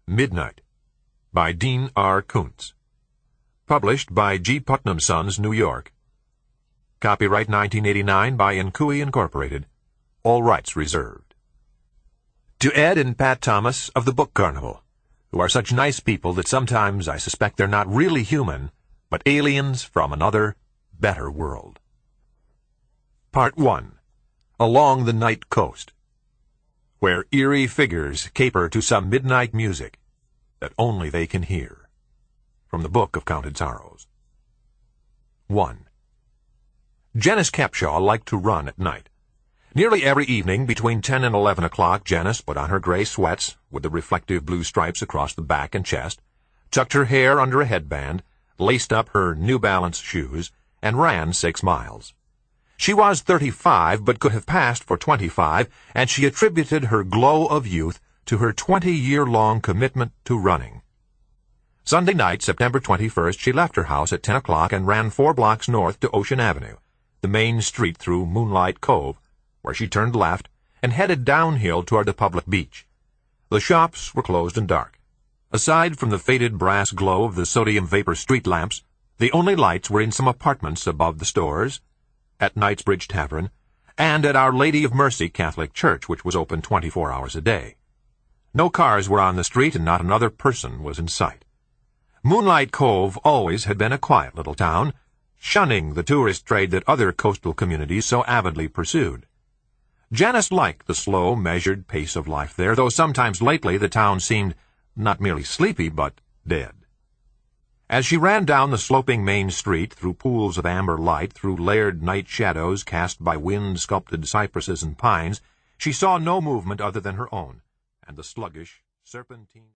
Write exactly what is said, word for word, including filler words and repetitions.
Midnight by Dean R. Koontz. Published by G. Putnam Sons, New York. Copyright nineteen eighty-nine by Nkui Incorporated. All rights reserved. To Ed and Pat Thomas of the Book Carnival, who are such nice people that sometimes I suspect they're not really human, but aliens from another, better world. Part one. Along the Night Coast, where eerie figures caper to some midnight music that only they can hear. From the Book of Counted Sorrows. one. Janice Capshaw liked to run at night. Nearly every evening between ten and eleven o'clock, Janice put on her gray sweats with the reflective blue stripes across the back and chest, tucked her hair under a headband, laced up her New Balance shoes, and ran six miles. She was thirty-five, but could have passed for twenty-five, and she attributed her glow of youth to her twenty-year-long commitment to running. Sunday night, September twenty-first, she left her house at ten o'clock and ran four blocks north to Ocean Avenue, the main street through Moonlight Cove, where she turned left and headed downhill toward the public beach. The shops were closed and dark. Aside from the faded brass glow of the sodium vapor street lamps, the only lights were in some apartments above the stores, at Knightsbridge Tavern, and at Our Lady of Mercy Catholic Church, which was open twenty-four hours a day. No cars were on the street, and not another person was in sight. Moonlight Cove always had been a quiet little town, shunning the tourist trade that other coastal communities so avidly pursued. Janice liked the slow, measured pace of life there, though sometimes lately the town seemed not merely sleepy, but dead. As she ran down the sloping main street, through pools of amber light, through layered night shadows cast by wind-sculpted cypresses and pines, she saw no movement other than her own, and the sluggish, serpentine